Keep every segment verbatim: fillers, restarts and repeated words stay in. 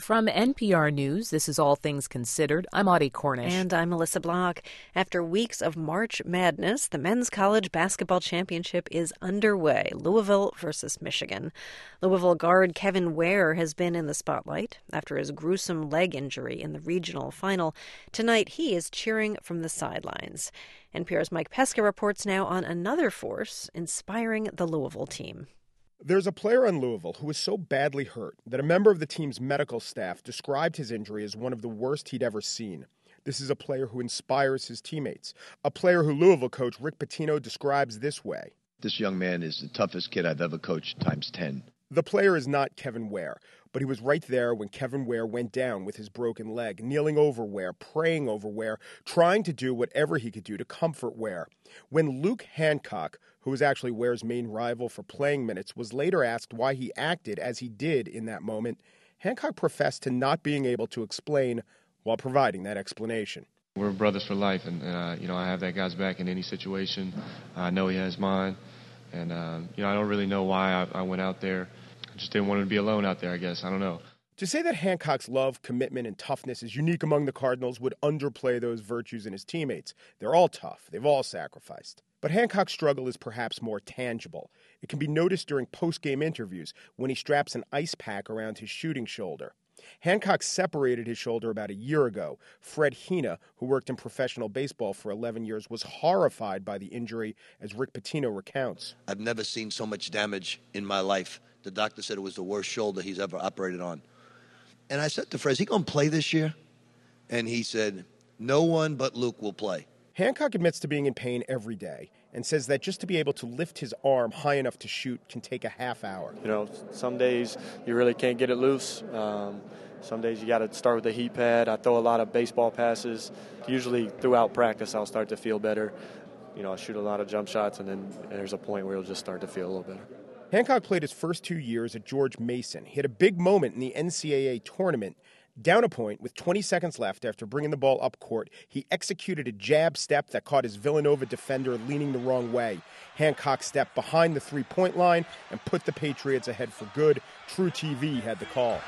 From N P R News, this is All Things Considered. I'm Audie Cornish. And I'm Melissa Block. After weeks of March Madness, the men's college basketball championship is underway. Louisville versus Michigan. Louisville guard Kevin Ware has been in the spotlight after his gruesome leg injury in the regional final. Tonight, he is cheering from the sidelines. N P R's Mike Pesca reports now on another force inspiring the Louisville team. There's a player on Louisville who was so badly hurt that a member of the team's medical staff described his injury as one of the worst he'd ever seen. This is a player who inspires his teammates, a player who Louisville coach Rick Pitino describes this way. This young man is the toughest kid I've ever coached times ten. The player is not Kevin Ware, but he was right there when Kevin Ware went down with his broken leg, kneeling over Ware, praying over Ware, trying to do whatever he could do to comfort Ware. When Luke Hancock, who was actually Ware's main rival for playing minutes, was later asked why he acted as he did in that moment, Hancock professed to not being able to explain while providing that explanation. We're brothers for life, and uh, you know I have that guy's back in any situation. I know he has mine, and uh, you know I don't really know why I, I went out there. I just didn't want him to be alone out there, I guess. I don't know. To say that Hancock's love, commitment, and toughness is unique among the Cardinals would underplay those virtues in his teammates. They're all tough. They've all sacrificed. But Hancock's struggle is perhaps more tangible. It can be noticed during post-game interviews when he straps an ice pack around his shooting shoulder. Hancock separated his shoulder about a year ago. Fred Hina, who worked in professional baseball for eleven years, was horrified by the injury, as Rick Pitino recounts. I've never seen so much damage in my life. The doctor said it was the worst shoulder he's ever operated on. And I said to Fred, is he going to play this year? And he said, no one but Luke will play. Hancock admits to being in pain every day and says that just to be able to lift his arm high enough to shoot can take a half hour. You know, some days you really can't get it loose. Um, some days you got to start with the heat pad. I throw a lot of baseball passes. Usually throughout practice I'll start to feel better. You know, I shoot a lot of jump shots, and then there's a point where it'll just start to feel a little better. Hancock played his first two years at George Mason. He had a big moment in the N C double A tournament. Down a point with twenty seconds left after bringing the ball up court, he executed a jab step that caught his Villanova defender leaning the wrong way. Hancock stepped behind the three-point line and put the Patriots ahead for good. True T V had the call.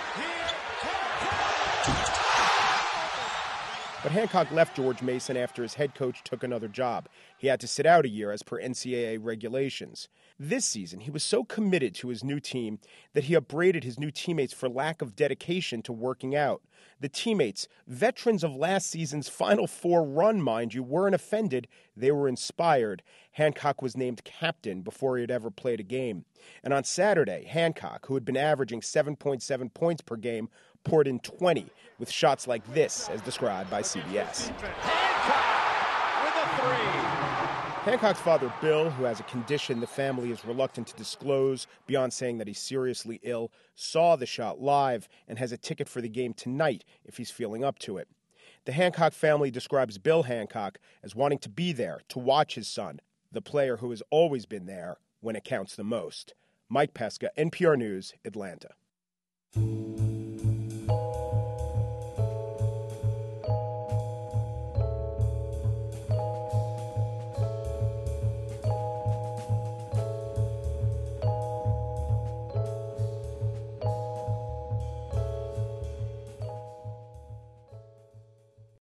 But Hancock left George Mason after his head coach took another job. He had to sit out a year as per N C double A regulations. This season, he was so committed to his new team that he upbraided his new teammates for lack of dedication to working out. The teammates, veterans of last season's Final Four run, mind you, weren't offended. They were inspired. Hancock was named captain before he had ever played a game. And on Saturday, Hancock, who had been averaging seven point seven points per game, poured in twenty with shots like this, as described by C B S. Hancock with a three. Hancock's father, Bill, who has a condition the family is reluctant to disclose beyond saying that he's seriously ill, saw the shot live and has a ticket for the game tonight if he's feeling up to it. The Hancock family describes Bill Hancock as wanting to be there to watch his son, the player who has always been there when it counts the most. Mike Pesca, N P R News, Atlanta.